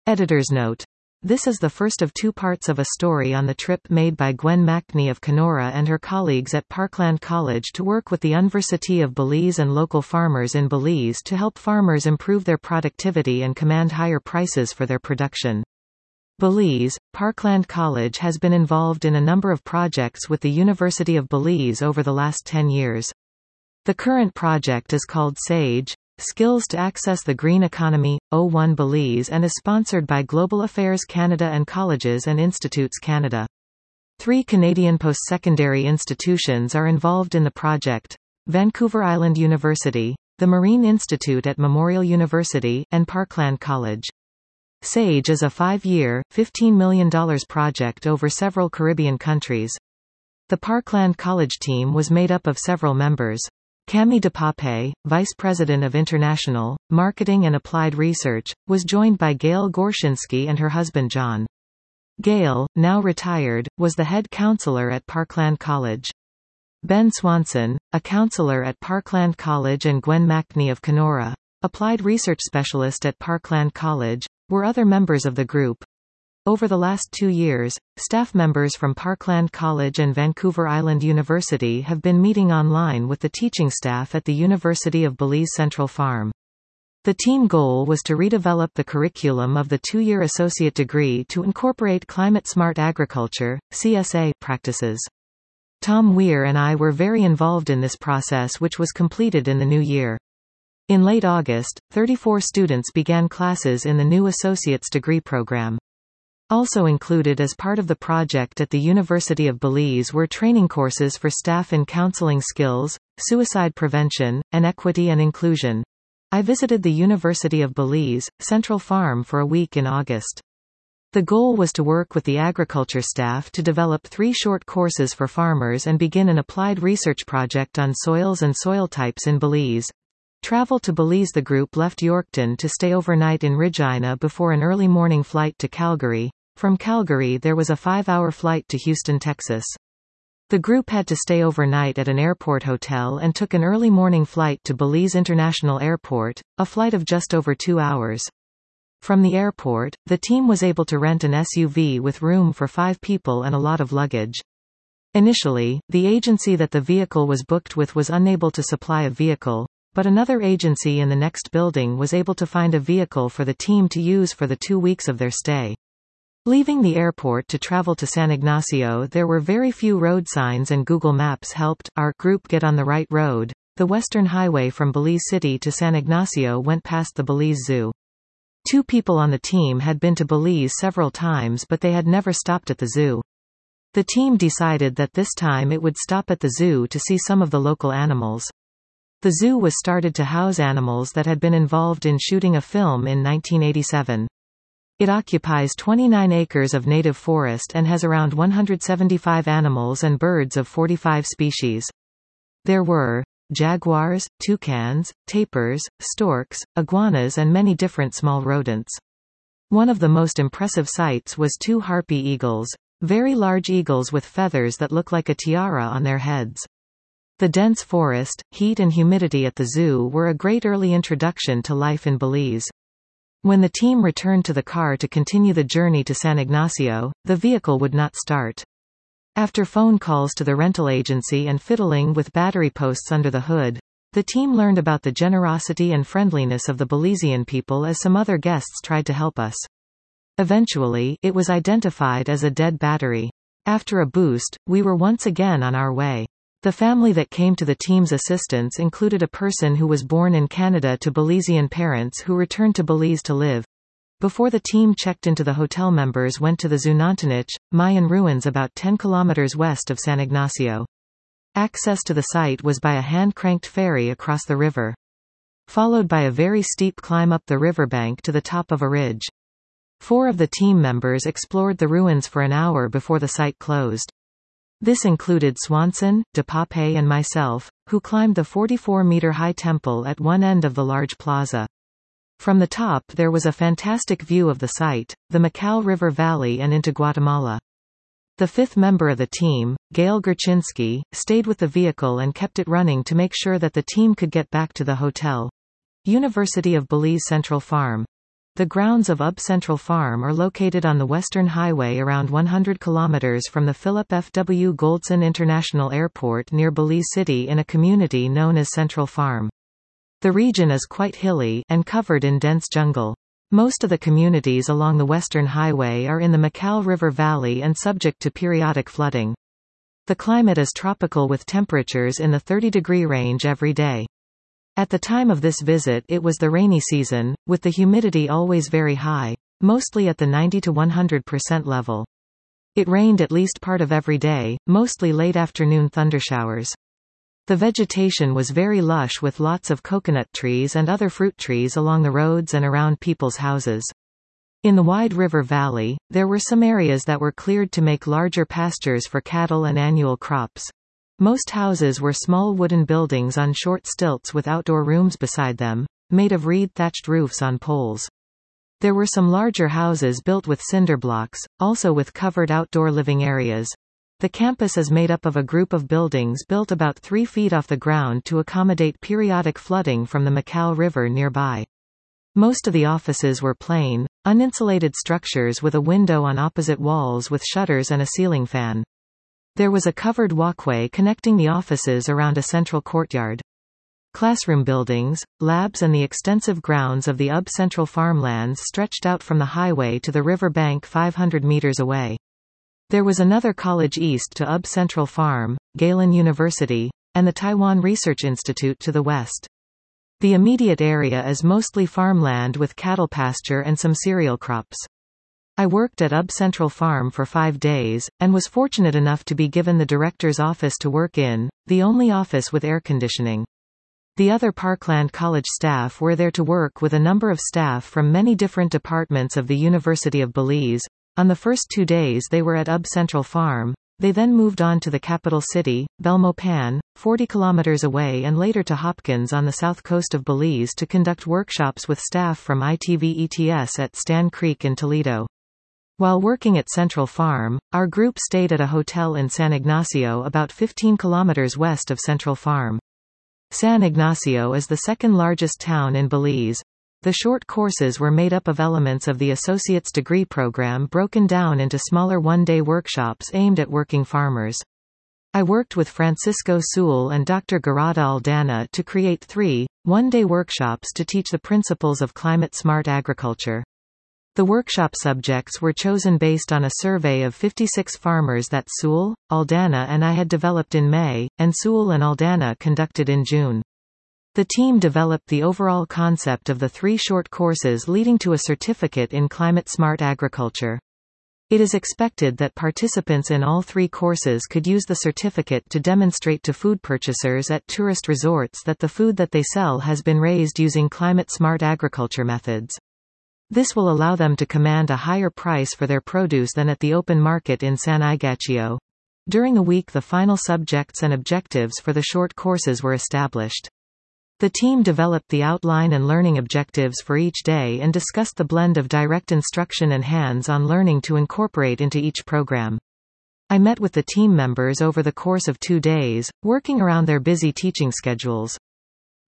Editor's note. This is the first of two parts of a story on the trip made by Gwen Macney of Kenora and her colleagues at Parkland College to work with the University of Belize and local farmers in Belize to help farmers improve their productivity and command higher prices for their production. Belize, Parkland College has been involved in a number of projects with the University of Belize over the last 10 years. The current project is called SAGE, Skills to Access the Green Economy, 01 Belize, and is sponsored by Global Affairs Canada and Colleges and Institutes Canada. 3 Canadian post-secondary institutions are involved in the project: Vancouver Island University, the Marine Institute at Memorial University, and Parkland College. SAGE is a 5-year, $15 million project over several Caribbean countries. The Parkland College team was made up of several members. Camille DePape, Vice President of International, Marketing and Applied Research, was joined by Gail Gorshinsky and her husband John. Gail, now retired, was the head counselor at Parkland College. Ben Swanson, a counselor at Parkland College, and Gwen Macney of Kenora, applied research specialist at Parkland College, were other members of the group. Over the last 2 years, staff members from Parkland College and Vancouver Island University have been meeting online with the teaching staff at the University of Belize Central Farm. The team goal was to redevelop the curriculum of the 2-year associate degree to incorporate climate-smart agriculture, CSA, practices. Tom Weir and I were very involved in this process, which was completed in the new year. In late August, 34 students began classes in the new associate's degree program. Also included as part of the project at the University of Belize were training courses for staff in counseling skills, suicide prevention, and equity and inclusion. I visited the University of Belize, Central Farm for a week in August. The goal was to work with the agriculture staff to develop 3 short courses for farmers and begin an applied research project on soils and soil types in Belize. Travel to Belize. The group left Yorkton to stay overnight in Regina before an early morning flight to Calgary. From Calgary there was a 5-hour flight to Houston, Texas. The group had to stay overnight at an airport hotel and took an early morning flight to Belize International Airport, a flight of just over 2 hours. From the airport, the team was able to rent an SUV with room for 5 people and a lot of luggage. Initially, the agency that the vehicle was booked with was unable to supply a vehicle, but another agency in the next building was able to find a vehicle for the team to use for the 2 weeks of their stay. Leaving the airport to travel to San Ignacio, there were very few road signs, and Google Maps helped our group get on the right road. The Western Highway from Belize City to San Ignacio went past the Belize Zoo. 2 people on the team had been to Belize several times, but they had never stopped at the zoo. The team decided that this time it would stop at the zoo to see some of the local animals. The zoo was started to house animals that had been involved in shooting a film in 1987. It occupies 29 acres of native forest and has around 175 animals and birds of 45 species. There were jaguars, toucans, tapirs, storks, iguanas, and many different small rodents. One of the most impressive sights was 2 harpy eagles, very large eagles with feathers that look like a tiara on their heads. The dense forest, heat and humidity at the zoo were a great early introduction to life in Belize. When the team returned to the car to continue the journey to San Ignacio, the vehicle would not start. After phone calls to the rental agency and fiddling with battery posts under the hood, the team learned about the generosity and friendliness of the Belizean people as some other guests tried to help us. Eventually, it was identified as a dead battery. After a boost, we were once again on our way. The family that came to the team's assistance included a person who was born in Canada to Belizean parents who returned to Belize to live. Before the team checked into the hotel, members went to the Zunantanich, Mayan ruins about 10 kilometers west of San Ignacio. Access to the site was by a hand-cranked ferry across the river, followed by a very steep climb up the riverbank to the top of a ridge. 4 of the team members explored the ruins for an hour before the site closed. This included Swanson, DePape and myself, who climbed the 44-meter-high temple at one end of the large plaza. From the top there was a fantastic view of the site, the Macao River Valley and into Guatemala. The 5th member of the team, Gail Gorshinsky, stayed with the vehicle and kept it running to make sure that the team could get back to the hotel. University of Belize Central Farm. The grounds of UB Central Farm are located on the Western Highway around 100 kilometers from the Philip F. W. Goldson International Airport near Belize City in a community known as Central Farm. The region is quite hilly, and covered in dense jungle. Most of the communities along the Western Highway are in the Macal River Valley and subject to periodic flooding. The climate is tropical with temperatures in the 30-degree range every day. At the time of this visit it was the rainy season, with the humidity always very high, mostly at the 90 to 100% level. It rained at least part of every day, mostly late afternoon thundershowers. The vegetation was very lush with lots of coconut trees and other fruit trees along the roads and around people's houses. In the wide river valley, there were some areas that were cleared to make larger pastures for cattle and annual crops. Most houses were small wooden buildings on short stilts with outdoor rooms beside them, made of reed-thatched roofs on poles. There were some larger houses built with cinder blocks, also with covered outdoor living areas. The campus is made up of a group of buildings built about 3 feet off the ground to accommodate periodic flooding from the Macal River nearby. Most of the offices were plain, uninsulated structures with a window on opposite walls with shutters and a ceiling fan. There was a covered walkway connecting the offices around a central courtyard. Classroom buildings, labs and the extensive grounds of the UB Central farmlands stretched out from the highway to the river bank 500 meters away. There was another college east to UB Central Farm, Galen University, and the Taiwan Research Institute to the west. The immediate area is mostly farmland with cattle pasture and some cereal crops. I worked at UB Central Farm for 5 days, and was fortunate enough to be given the director's office to work in, the only office with air conditioning. The other Parkland College staff were there to work with a number of staff from many different departments of the University of Belize. On the first 2 days they were at UB Central Farm. They then moved on to the capital city, Belmopan, 40 kilometers away, and later to Hopkins on the south coast of Belize to conduct workshops with staff from ITV-ETS at Stan Creek in Toledo. While working at Central Farm, our group stayed at a hotel in San Ignacio about 15 kilometers west of Central Farm. San Ignacio is the second largest town in Belize. The short courses were made up of elements of the associate's degree program broken down into smaller one-day workshops aimed at working farmers. I worked with Francisco Sewell and Dr. Garada Aldana to create 3 one-day workshops to teach the principles of climate-smart agriculture. The workshop subjects were chosen based on a survey of 56 farmers that Sewell, Aldana and I had developed in May, and Sewell and Aldana conducted in June. The team developed the overall concept of the 3 short courses leading to a certificate in climate-smart agriculture. It is expected that participants in all 3 courses could use the certificate to demonstrate to food purchasers at tourist resorts that the food that they sell has been raised using climate-smart agriculture methods. This will allow them to command a higher price for their produce than at the open market in San Ignacio. During the week the final subjects and objectives for the short courses were established. The team developed the outline and learning objectives for each day and discussed the blend of direct instruction and hands-on learning to incorporate into each program. I met with the team members over the course of 2 days, working around their busy teaching schedules.